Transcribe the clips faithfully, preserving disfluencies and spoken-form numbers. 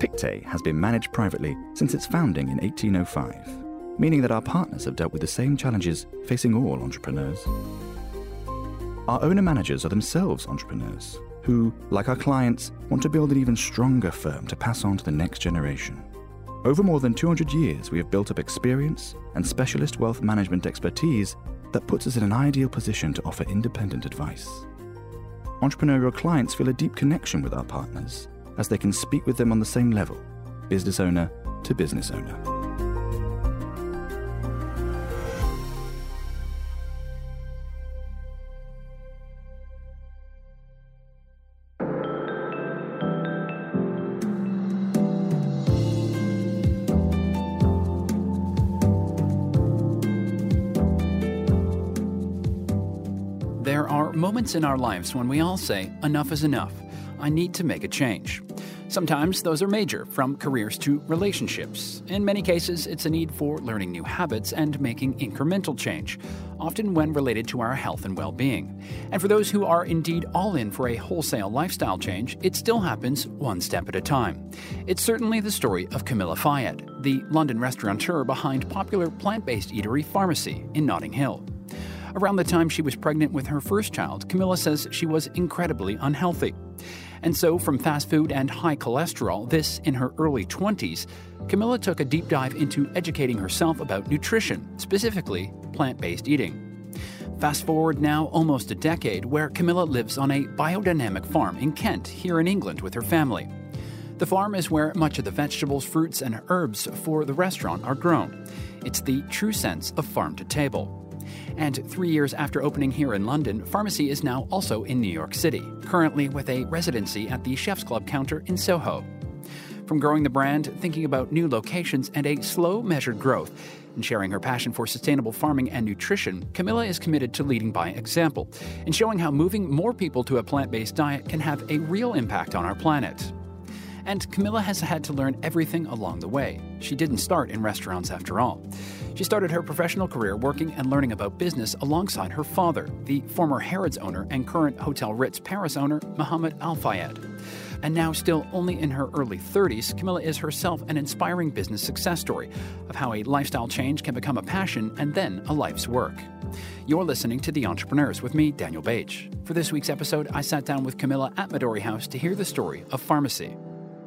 Pictet has been managed privately since its founding in eighteen oh five, meaning that our partners have dealt with the same challenges facing all entrepreneurs. Our owner-managers are themselves entrepreneurs who, like our clients, want to build an even stronger firm to pass on to the next generation. Over more than two hundred years, we have built up experience and specialist wealth management expertise that puts us in an ideal position to offer independent advice. Entrepreneurial clients feel a deep connection with our partners, as they can speak with them on the same level, business owner to business owner. There are moments in our lives when we all say, enough is enough. I need to make a change. Sometimes those are major, from careers to relationships. In many cases, it's a need for learning new habits and making incremental change, often when related to our health and well-being. And for those who are indeed all in for a wholesale lifestyle change, it still happens one step at a time. It's certainly the story of Camilla Fayed, the London restaurateur behind popular plant-based eatery Pharmacy in Notting Hill. Around the time she was pregnant with her first child, Camilla says she was incredibly unhealthy. And so, from fast food and high cholesterol, this in her early twenties, Camilla took a deep dive into educating herself about nutrition, specifically plant-based eating. Fast forward now almost a decade, where Camilla lives on a biodynamic farm in Kent, here in England, with her family. The farm is where much of the vegetables, fruits, and herbs for the restaurant are grown. It's the true sense of farm to table. And three years after opening here in London, Pharmacy is now also in New York City, currently with a residency at the Chef's Club counter in Soho. From growing the brand, thinking about new locations, and a slow, measured growth, and sharing her passion for sustainable farming and nutrition, Camilla is committed to leading by example and showing how moving more people to a plant-based diet can have a real impact on our planet. And Camilla has had to learn everything along the way. She didn't start in restaurants after all. She started her professional career working and learning about business alongside her father, the former Harrods owner and current Hotel Ritz Paris owner, Mohammed Al Fayed. And now, still only in her early thirties, Camilla is herself an inspiring business success story of how a lifestyle change can become a passion and then a life's work. You're listening to The Entrepreneurs with me, Daniel Bage. For this week's episode, I sat down with Camilla at Midori House to hear the story of Pharmacy.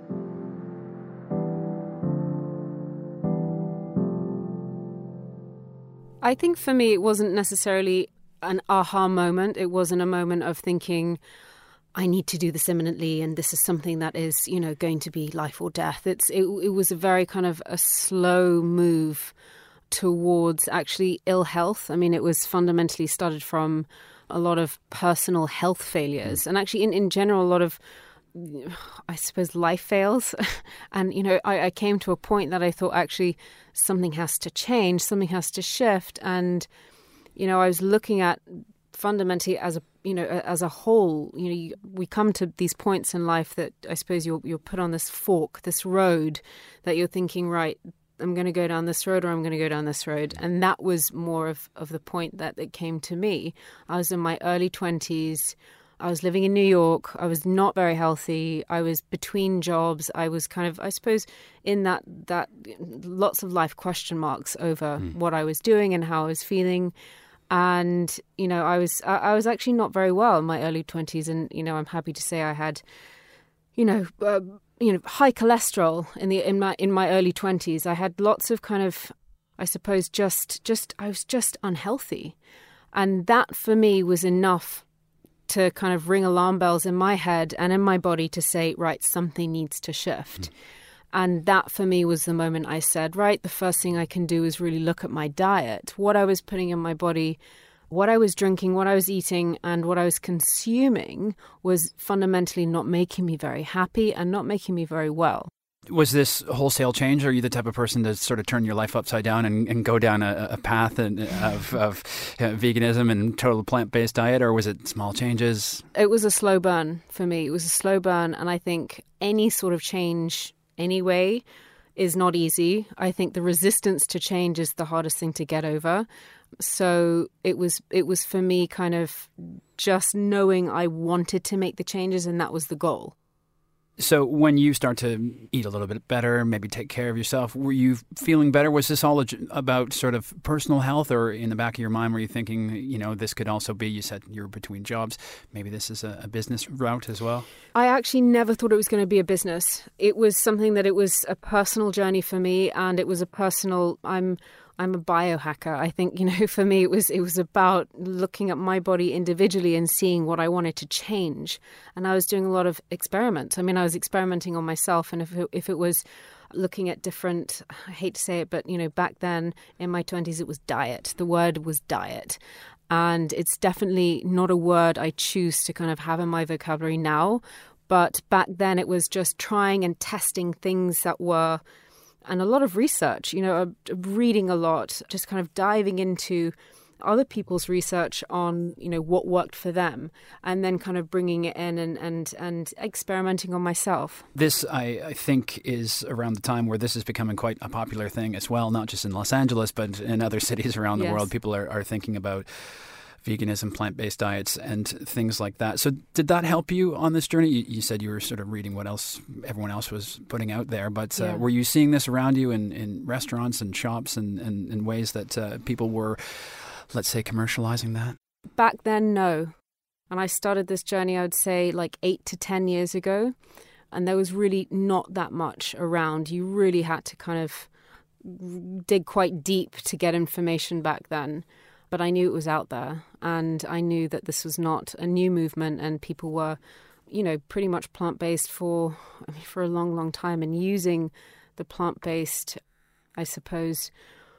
I think for me, it wasn't necessarily an aha moment. It wasn't a moment of thinking, I need to do this imminently and this is something that is, you know, going to be life or death. It's it, it was a very kind of a slow move towards actually ill health. I mean, it was fundamentally started from a lot of personal health failures and actually in, in general, a lot of, I suppose, life fails. And, you know, I, I came to a point that I thought actually something has to change, something has to shift. And, you know, I was looking at fundamentally as a, you know, as a whole, you know, you, we come to these points in life that I suppose you're, you're put on this fork, this road that you're thinking, right, I'm going to go down this road or I'm going to go down this road. And that was more of, of the point that it came to me. I was in my early twenties. I was living in New York. I was not very healthy. I was between jobs. I was kind of, I suppose, in that that lots of life question marks over mm. what I was doing and how I was feeling. And, you know, I was I, I was actually not very well in my early twenties. And, you know, I'm happy to say I had, you know, uh, you know, high cholesterol in the in my in my early twenties. I had lots of kind of, I suppose, just just I was just unhealthy. And that for me was enough to kind of ring alarm bells in my head and in my body to say, right, something needs to shift. Mm. And that for me was the moment I said, right, the first thing I can do is really look at my diet, what I was putting in my body, what I was drinking, what I was eating, and what I was consuming was fundamentally not making me very happy and not making me very well. Was this wholesale change? Are you the type of person to sort of turn your life upside down and, and go down a, a path of, of uh, veganism and total plant-based diet, or was it small changes? It was a slow burn for me. It was a slow burn, and I think any sort of change anyway is not easy. I think the resistance to change is the hardest thing to get over. So it was, it was for me kind of just knowing I wanted to make the changes, and that was the goal. So when you start to eat a little bit better, maybe take care of yourself, were you feeling better? Was this all about sort of personal health, or in the back of your mind were you thinking, you know, this could also be, you said you're between jobs, maybe this is a, a business route as well? I actually never thought it was going to be a business. It was something that it was a personal journey for me, and it was a personal, I'm I'm a biohacker. I think, you know, for me, it was it was about looking at my body individually and seeing what I wanted to change. And I was doing a lot of experiments. I mean, I was experimenting on myself. And if it, if it was looking at different, I hate to say it, but, you know, back then in my twenties, it was diet. The word was diet. And it's definitely not a word I choose to kind of have in my vocabulary now. But back then it was just trying and testing things that were, and a lot of research, you know, reading a lot, just kind of diving into other people's research on, you know, what worked for them, and then kind of bringing it in and and, and experimenting on myself. This, I, I think, is around the time where this is becoming quite a popular thing as well, not just in Los Angeles, but in other cities around the yes. world. People are, are thinking about veganism, plant-based diets, and things like that. So did that help you on this journey? You, you said you were sort of reading what else everyone else was putting out there, but uh, yeah. were you seeing this around you in, in restaurants and shops and in, in ways that uh, people were, let's say, commercializing that? Back then, no. And I started this journey, I would say, like eight to ten years ago, and there was really not that much around. You really had to kind of dig quite deep to get information back then. But I knew it was out there, and I knew that this was not a new movement, and people were, you know, pretty much plant-based for, I mean, for a long, long time, and using the plant-based, I suppose,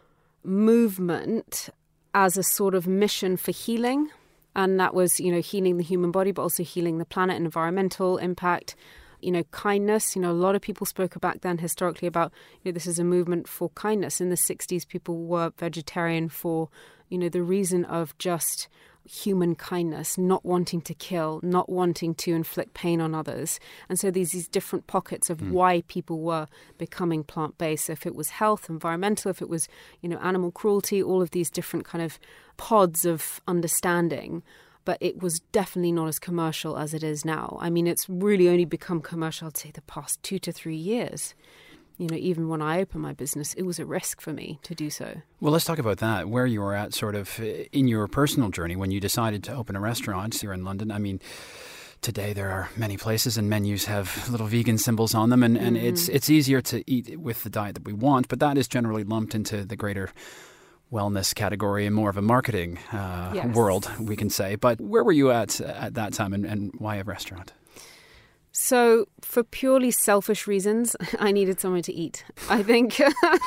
movement as a sort of mission for healing. And that was, you know, healing the human body, but also healing the planet and environmental impact. You know, kindness, you know, a lot of people spoke back then historically about, you know, this is a movement for kindness. In the sixties, people were vegetarian for, you know, the reason of just human kindness, not wanting to kill, not wanting to inflict pain on others. And so these, these different pockets of mm. why people were becoming plant-based. So if it was health, environmental, if it was, you know, animal cruelty, all of these different kind of pods of understanding. But it was definitely not as commercial as it is now. I mean, it's really only become commercial, I'd say, the past two to three years. You know, even when I opened my business, it was a risk for me to do so. Well, let's talk about that, where you were at sort of in your personal journey when you decided to open a restaurant here in London. I mean, today there are many places and menus have little vegan symbols on them, and, and mm-hmm. it's it's easier to eat with the diet that we want, but that is generally lumped into the greater wellness category and more of a marketing uh, yes. world, we can say. But where were you at at that time, and, and why a restaurant? So for purely selfish reasons, I needed somewhere to eat. I think,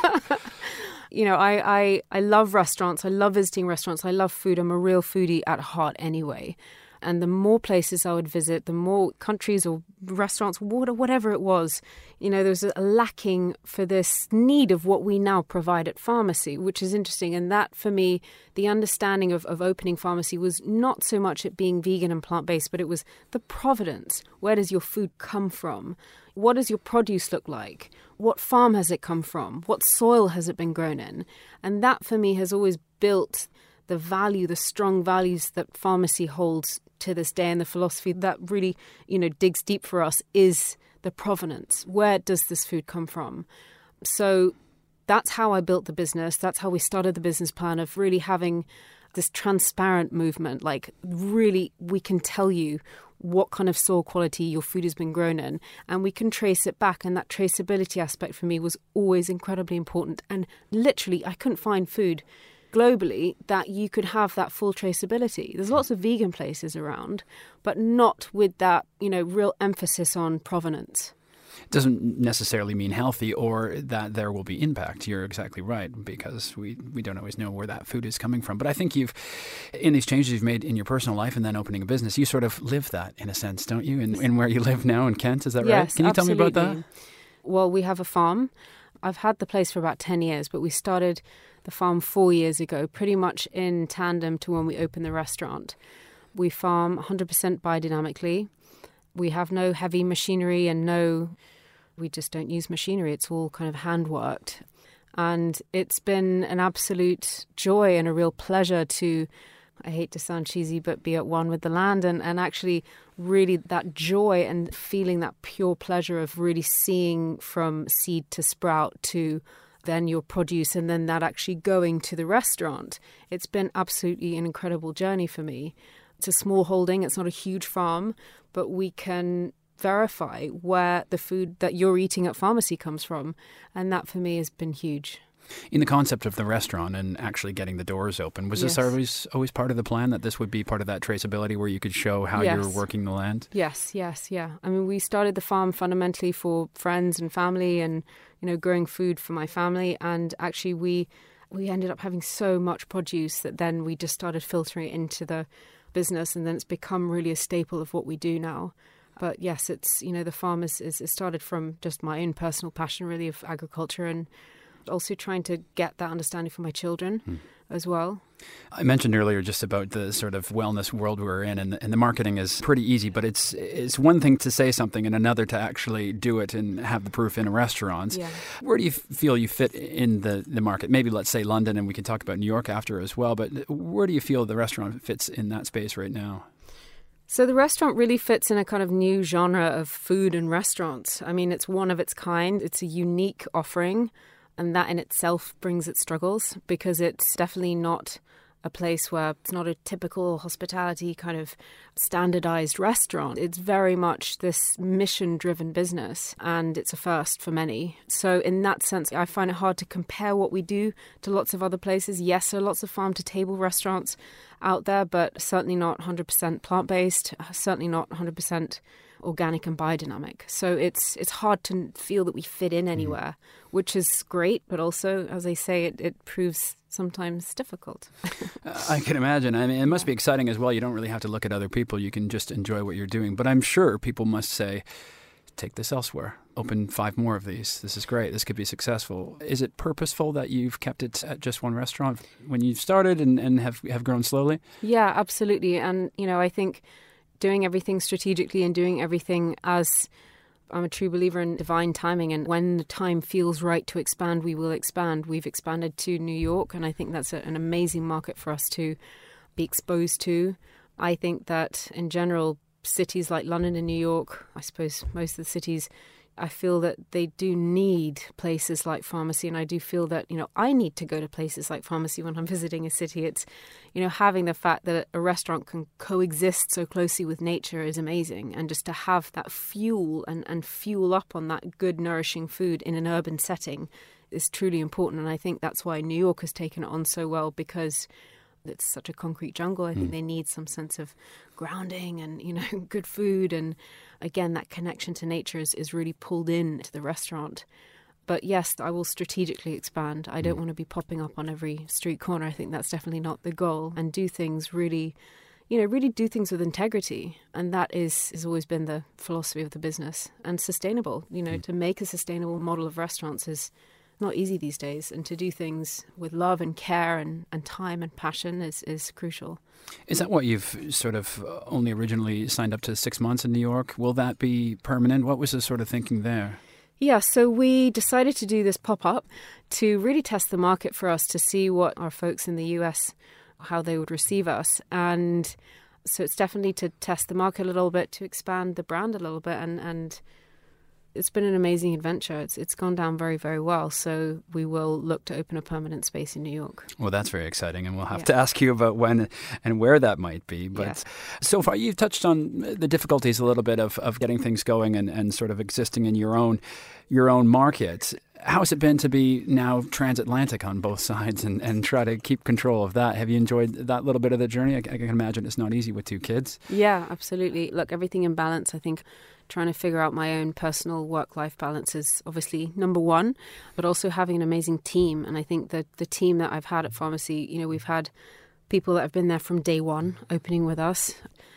you know, I, I, I love restaurants. I love visiting restaurants. I love food. I'm a real foodie at heart anyway. And the more places I would visit, the more countries or restaurants, whatever it was, you know, there was a lacking for this need of what we now provide at pharmacy, which is interesting. And that, for me, the understanding of, of opening pharmacy was not so much it being vegan and plant-based, but it was the provenance. Where does your food come from? What does your produce look like? What farm has it come from? What soil has it been grown in? And that, for me, has always built the value, the strong values that pharmacy holds to this day, and the philosophy that really, you know, digs deep for us is the provenance. Where does this food come from? So that's how I built the business. That's how we started the business plan of really having this transparent movement. Like, really, we can tell you what kind of soil quality your food has been grown in, and we can trace it back. And that traceability aspect for me was always incredibly important. And literally, I couldn't find food globally that you could have that full traceability. There's lots of vegan places around, but not with that, you know, real emphasis on provenance. It doesn't necessarily mean healthy or that there will be impact. You're exactly right, because we, we don't always know where that food is coming from. But I think you've, in these changes you've made in your personal life and then opening a business, you sort of live that in a sense, don't you? In, in where you live now in Kent, is that yes, right? Can you absolutely. tell me about that? Well, we have a farm. I've had the place for about ten years, but we started the farm four years ago, pretty much in tandem to when we opened the restaurant. We farm one hundred percent biodynamically. We have no heavy machinery and no, we just don't use machinery. It's all kind of hand-worked. And it's been an absolute joy and a real pleasure to I hate to sound cheesy, but be at one with the land, and, and actually really that joy and feeling that pure pleasure of really seeing from seed to sprout to then your produce and then that actually going to the restaurant. It's been absolutely an incredible journey for me. It's a small holding, it's not a huge farm, but we can verify where the food that you're eating at pharmacy comes from. And that for me has been huge. In the concept of the restaurant and actually getting the doors open, was Yes. this always always part of the plan that this would be part of that traceability where you could show how Yes. you're working the land? Yes, yes, yeah. I mean, we started the farm fundamentally for friends and family and, you know, growing food for my family. And actually we we ended up having so much produce that then we just started filtering it into the business, and then it's become really a staple of what we do now. But yes, it's, you know, the farm is, is, is started from just my own personal passion really of agriculture, and also trying to get that understanding for my children hmm. as well. I mentioned earlier just about the sort of wellness world we're in, and, and the marketing is pretty easy, but it's it's one thing to say something and another to actually do it and have the proof in a restaurant. Yeah. Where do you feel you fit in the, the market? Maybe let's say London, and we can talk about New York after as well, but where do you feel the restaurant fits in that space right now? So the restaurant really fits in a kind of new genre of food and restaurants. I mean, it's one of its kind. It's a unique offering, and that in itself brings its struggles, because it's definitely not a place where it's not a typical hospitality kind of standardized restaurant. It's very much this mission-driven business, and it's a first for many. So in that sense, I find it hard to compare what we do to lots of other places. Yes, there are lots of farm-to-table restaurants out there, but certainly not one hundred percent plant-based, certainly not one hundred percent organic and biodynamic. So it's it's hard to feel that we fit in anywhere, mm. which is great, but also, as I say, it, it proves sometimes difficult. I can imagine. I mean, it must be exciting as well. You don't really have to look at other people. You can just enjoy what you're doing. But I'm sure people must say, take this elsewhere. Open five more of these. This is great. This could be successful. Is it purposeful that you've kept it at just one restaurant when you started and, and have, have grown slowly? Yeah, absolutely. And, you know, I think doing everything strategically and doing everything as I'm a true believer in divine timing, and when the time feels right to expand, we will expand. We've expanded to New York, and I think that's a, an amazing market for us to be exposed to. I think that in general, cities like London and New York, I suppose most of the cities, I feel that they do need places like pharmacy, and I do feel that, you know, I need to go to places like pharmacy when I'm visiting a city. It's, you know, having the fact that a restaurant can coexist so closely with nature is amazing, and just to have that fuel and, and fuel up on that good, nourishing food in an urban setting is truly important. And I think that's why New York has taken it on so well, because it's such a concrete jungle. I think mm. they need some sense of grounding and, you know, good food. And again, that connection to nature is, is really pulled in to the restaurant. But yes, I will strategically expand. I don't mm. want to be popping up on every street corner. I think that's definitely not the goal. And do things really, you know, really do things with integrity. And that is has always been the philosophy of the business. And sustainable, you know, mm. to make a sustainable model of restaurants is not easy these days, and to do things with love and care and, and time and passion is, is crucial. Is that what you've sort of only originally signed up to six months in New York? Will that be permanent? What was the sort of thinking there? Yeah, so we decided to do this pop-up to really test the market for us, to see what our folks in the U S, how they would receive us. And so it's definitely to test the market a little bit, to expand the brand a little bit, and, and it's been an amazing adventure. It's it's gone down very, very well. So we will look to open a permanent space in New York. Well, that's very exciting. And we'll have yeah. to ask you about when and where that might be. But yeah. so far, you've touched on the difficulties a little bit of, of getting things going and, and sort of existing in your own your own market. How's it been to be now transatlantic on both sides and, and try to keep control of that? Have you enjoyed that little bit of the journey? I, I can imagine it's not easy with two kids. Yeah, absolutely. Look, everything in balance. I think trying to figure out my own personal work-life balance is obviously number one, but also having an amazing team. And I think that the team that I've had at Pharmacy, you know, we've had people that have been there from day one opening with us.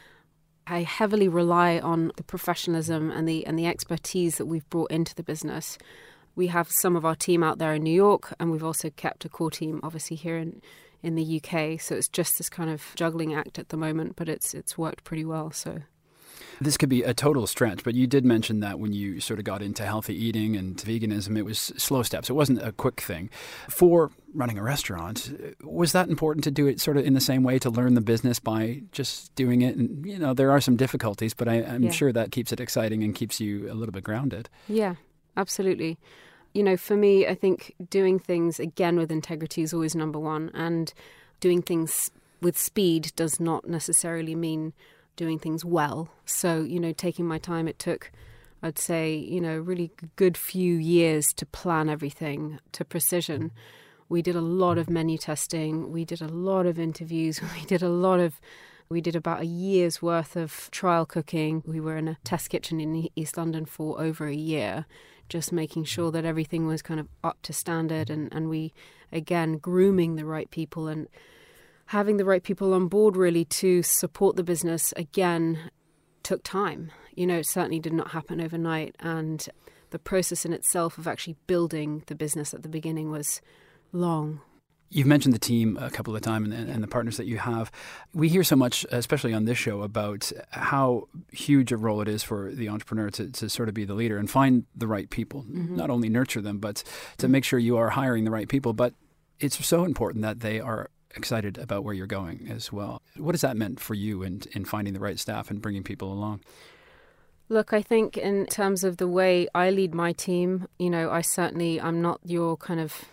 I heavily rely on the professionalism and the and the expertise that we've brought into the business. We have some of our team out there in New York, and we've also kept a core team, obviously, here in, in the U K. So it's just this kind of juggling act at the moment, but it's it's worked pretty well. So, This could be a total stretch, but you did mention that when you sort of got into healthy eating and veganism, it was slow steps. It wasn't a quick thing. For running a restaurant, was that important to do it sort of in the same way, to learn the business by just doing it? And, you know, there are some difficulties, but I, I'm yeah. sure that keeps it exciting and keeps you a little bit grounded. Yeah, absolutely. You know, for me, I think doing things, again, with integrity is always number one. And doing things with speed does not necessarily mean doing things well. So, you know, taking my time, it took, I'd say, you know, really good few years to plan everything to precision. We did a lot of menu testing. We did a lot of interviews. We did a lot of, we did about a year's worth of trial cooking. We were in a test kitchen in East London for over a year, just making sure that everything was kind of up to standard. And, and we, again, grooming the right people and having the right people on board really to support the business, again, took time. You know, it certainly did not happen overnight. And the process in itself of actually building the business at the beginning was long. You've mentioned the team a couple of times and, and the partners that you have. We hear so much, especially on this show, about how huge a role it is for the entrepreneur to, to sort of be the leader and find the right people, mm-hmm. not only nurture them, but to make sure you are hiring the right people. But it's so important that they are excited about where you're going as well. What has that meant for you in, in finding the right staff and bringing people along? Look, I think in terms of the way I lead my team, you know, I certainly, I'm not your kind of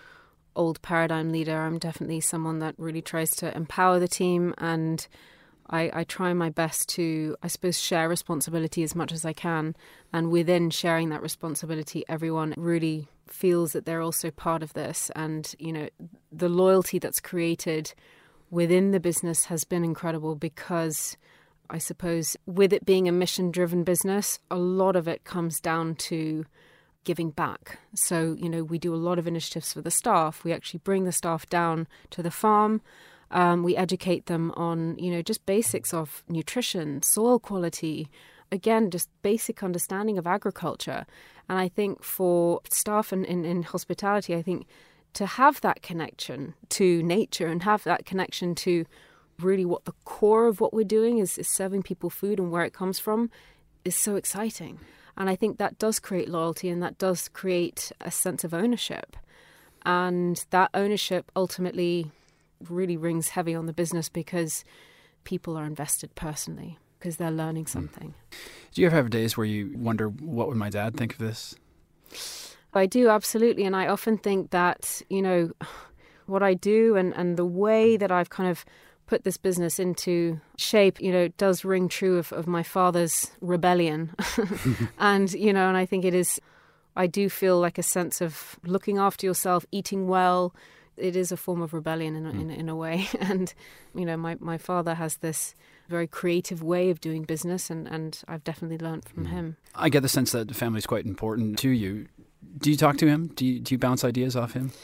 old paradigm leader. I'm definitely someone that really tries to empower the team, and I, I try my best to, I suppose, share responsibility as much as I can. And within sharing that responsibility, everyone really feels that they're also part of this. And, you know, the loyalty that's created within the business has been incredible because I suppose with it being a mission-driven business, a lot of it comes down to giving back. So, you know, we do a lot of initiatives for the staff. We actually bring the staff down to the farm. Um, we educate them on, you know, just basics of nutrition, soil quality, again, just basic understanding of agriculture. And I think for staff in, in, in hospitality, I think to have that connection to nature and have that connection to really what the core of what we're doing is, is serving people food and where it comes from is so exciting. And I think that does create loyalty and that does create a sense of ownership. And that ownership ultimately really rings heavy on the business because people are invested personally because they're learning something. Do you ever have days where you wonder, what would my dad think of this? I do, absolutely. And I often think that, you know, what I do and, and the way that I've kind of put this business into shape, you know, does ring true of, of my father's rebellion. And, you know, and I think it is, I do feel like a sense of looking after yourself, eating well. It is a form of rebellion in, mm. in, in a way. And, you know, my, my father has this very creative way of doing business, and, and I've definitely learned from mm. him. I get the sense that the family is quite important to you. Do you talk to him? Do you, do you bounce ideas off him?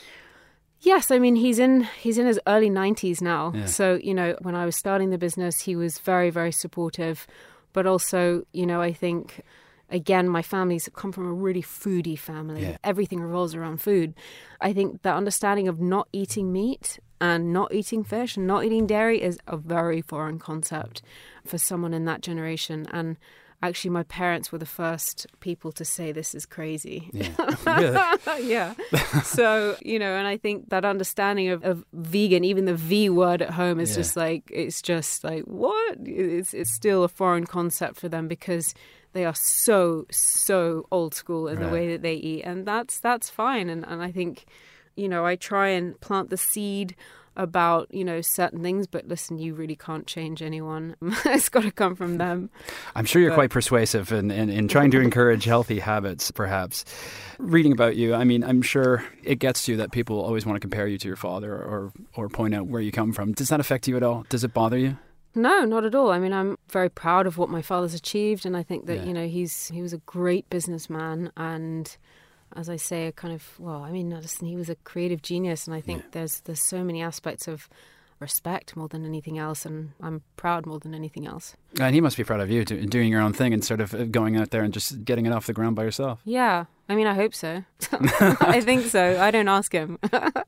Yes, I mean, he's in he's in his early nineties now. Yeah. So, you know, when I was starting the business, he was very, very supportive. But also, you know, I think, again, my family's come from a really foodie family. Yeah. Everything revolves around food. I think the understanding of not eating meat and not eating fish and not eating dairy is a very foreign concept for someone in that generation. And actually, my parents were the first people to say this is crazy. Yeah. Really? Yeah. So, you know, and I think that understanding of, of vegan, even the V word at home is yeah. just like, it's just like, what? It's, it's still a foreign concept for them because they are so, so old school in right. the way that they eat. And that's that's fine. And, and I think, you know, I try and plant the seed about, you know, certain things, but listen, you really can't change anyone. It's got to come from them. I'm sure you're but, quite persuasive in, in, in trying to encourage healthy habits, perhaps. Reading about you, I mean, I'm sure it gets to you that people always want to compare you to your father or, or point out where you come from. Does that affect you at all? Does it bother you? No, not at all. I mean, I'm very proud of what my father's achieved, and I think that, yeah. you know, he's he was a great businessman, and as I say, a kind of, well, I mean, listen, he was a creative genius, and I think yeah. there's there's so many aspects of respect more than anything else, and I'm proud more than anything else. And he must be proud of you, doing your own thing and sort of going out there and just getting it off the ground by yourself. Yeah, I mean, I hope so. I think so. I don't ask him.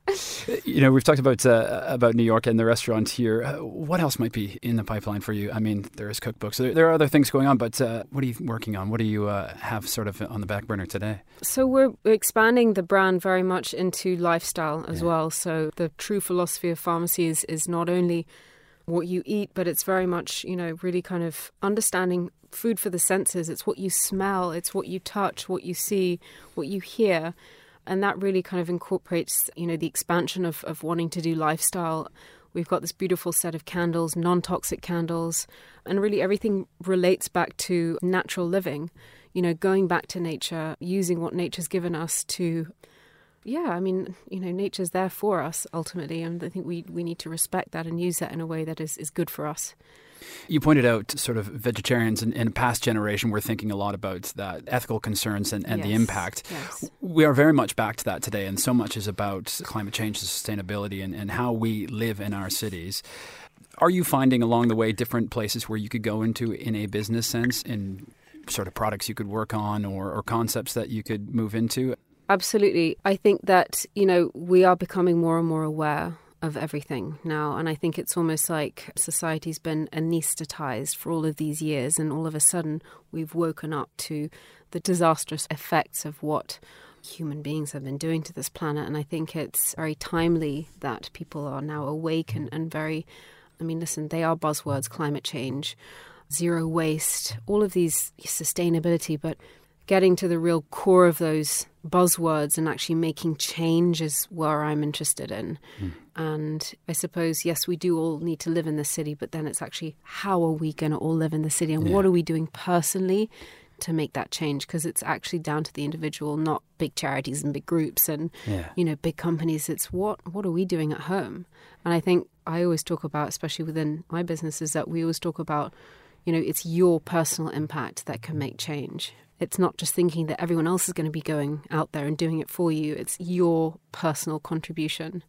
You know, we've talked about uh, about New York and the restaurant here. Uh, what else might be in the pipeline for you? I mean, there is cookbooks. There, there are other things going on, but uh, what are you working on? What do you uh, have sort of on the back burner today? So we're expanding the brand very much into lifestyle as yeah. well. So the true philosophy of Pharmacy is, is not only what you eat, but it's very much, you know, really kind of understanding food for the senses. It's what you smell, it's what you touch, what you see, what you hear. And that really kind of incorporates, you know, the expansion of, of wanting to do lifestyle. We've got this beautiful set of candles, non-toxic candles, and really everything relates back to natural living, you know, going back to nature, using what nature's given us to, yeah, I mean, you know, nature's there for us ultimately. And I think we, we need to respect that and use that in a way that is, is good for us. You pointed out sort of vegetarians in, in a past generation were thinking a lot about that ethical concerns and, and yes. the impact. Yes. We are very much back to that today, and so much is about climate change and sustainability and, and how we live in our cities. Are you finding along the way different places where you could go into in a business sense, in sort of products you could work on or, or concepts that you could move into? Absolutely. I think that, you know, we are becoming more and more aware of everything now. And I think it's almost like society's been anesthetized for all of these years. And all of a sudden, we've woken up to the disastrous effects of what human beings have been doing to this planet. And I think it's very timely that people are now awake and, and very, I mean, listen, they are buzzwords, climate change, zero waste, all of these sustainability, but getting to the real core of those buzzwords and actually making change is where I'm interested in. Mm. And I suppose, yes, we do all need to live in the city, but then it's actually how are we going to all live in the city and yeah. what are we doing personally to make that change? Because it's actually down to the individual, not big charities and big groups and, yeah. you know, big companies. It's what, what are we doing at home? And I think I always talk about, especially within my business, is that we always talk about, you know, it's your personal impact that can make change. It's not just thinking that everyone else is going to be going out there and doing it for you. It's your personal contribution.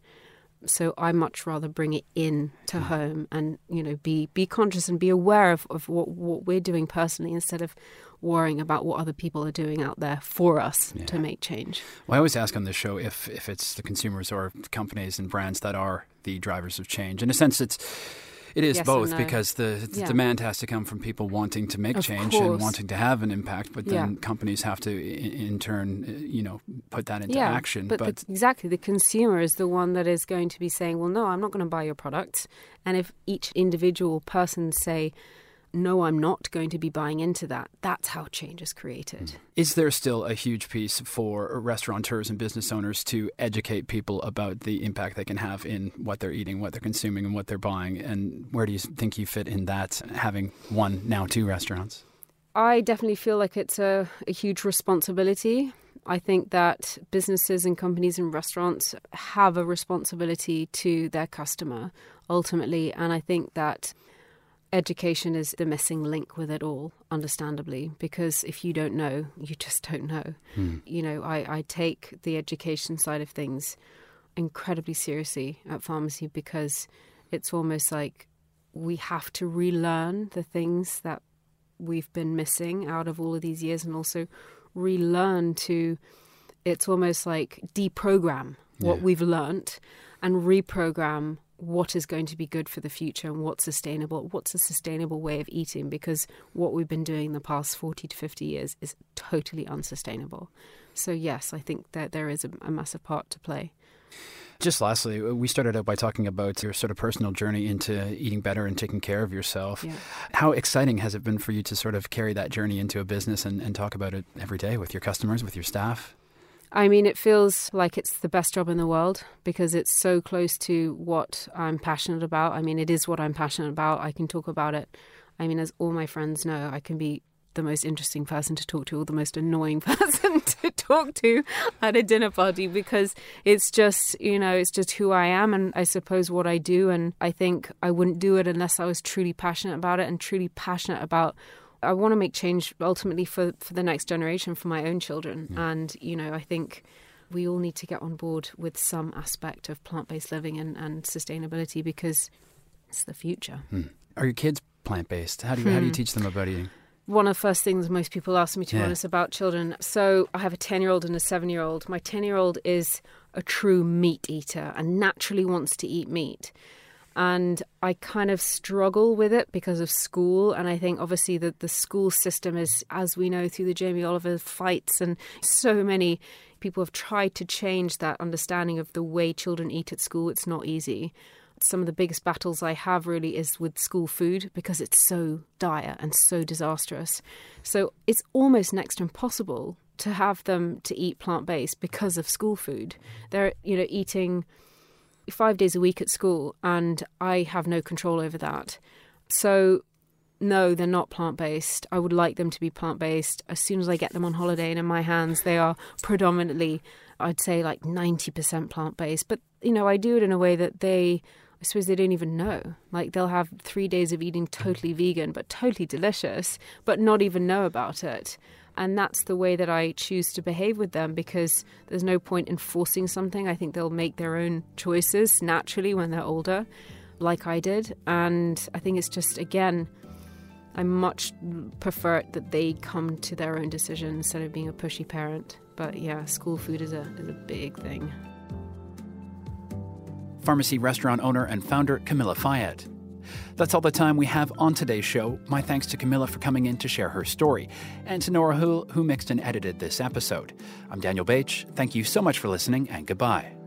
So I much rather bring it in to mm. home and, you know, be be conscious and be aware of, of what, what we're doing personally instead of worrying about what other people are doing out there for us yeah. to make change. Well, I always ask on this show if, if it's the consumers or companies and brands that are the drivers of change. In a sense, it's It is yes both no. because the, the yeah. demand has to come from people wanting to make of change course. and wanting to have an impact, but then yeah. companies have to, in, in turn, you know, put that into yeah, action. But, but the, exactly, the consumer is the one that is going to be saying, well, no, I'm not going to buy your products. And if each individual person say, no, I'm not going to be buying into that, that's how change is created. Is there still a huge piece for restaurateurs and business owners to educate people about the impact they can have in what they're eating, what they're consuming, and what they're buying? And where do you think you fit in that, having one, now two restaurants? I definitely feel like it's a, a huge responsibility. I think that businesses and companies and restaurants have a responsibility to their customer, ultimately. And I think that education is the missing link with it all, understandably, because if you don't know, you just don't know. Hmm. You know, I, I take the education side of things incredibly seriously at Pharmacy because it's almost like we have to relearn the things that we've been missing out of all of these years and also relearn to, it's almost like deprogram what yeah. we've learnt and reprogram what is going to be good for the future and what's sustainable, what's a sustainable way of eating, because what we've been doing the past forty to fifty years is totally unsustainable. So yes, I think that there is a, a massive part to play. Just lastly, we started out by talking about your sort of personal journey into eating better and taking care of yourself. Yeah. How exciting has it been for you to sort of carry that journey into a business and, and talk about it every day with your customers, with your staff? I mean, it feels like it's the best job in the world because it's so close to what I'm passionate about. I mean, it is what I'm passionate about. I can talk about it. I mean, as all my friends know, I can be the most interesting person to talk to or the most annoying person to talk to at a dinner party because it's just, you know, it's just who I am and I suppose what I do. And I think I wouldn't do it unless I was truly passionate about it and truly passionate about I want to make change ultimately for, for the next generation, for my own children. Mm. And, you know, I think we all need to get on board with some aspect of plant-based living and, and sustainability because it's the future. Mm. Are your kids plant-based? How do you, hmm. how do you teach them about eating? one of the first things most people ask me, to be Yeah. honest, about children. So I have a ten-year-old and a seven-year-old. My ten-year-old is a true meat eater and naturally wants to eat meat. And I kind of struggle with it because of school. And I think obviously that the school system is, as we know through the Jamie Oliver fights, and so many people have tried to change that understanding of the way children eat at school. It's not easy. Some of the biggest battles I have really is with school food because it's so dire and so disastrous. So it's almost next to impossible to have them to eat plant-based because of school food. They're, you know, eating five days a week at school, and I have no control over that. So no, they're not plant-based. I would like them to be plant-based. As soon as I get them on holiday and in my hands, they are predominantly, I'd say like ninety percent plant-based. But, you know, I do it in a way that they, I suppose they don't even know. Like they'll have three days of eating totally vegan, but totally delicious, but not even know about it. And that's the way that I choose to behave with them, because there's no point in forcing something. I think they'll make their own choices naturally when they're older, like I did. And I think it's just, again, I much prefer it that they come to their own decision instead of being a pushy parent. But yeah, school food is a, is a big thing. Pharmacy restaurant owner and founder Camilla Fayed. That's all the time we have on today's show. My thanks to Camilla for coming in to share her story, and to Nora Houle, who mixed and edited this episode. I'm Daniel Bache. Thank you so much for listening, and goodbye.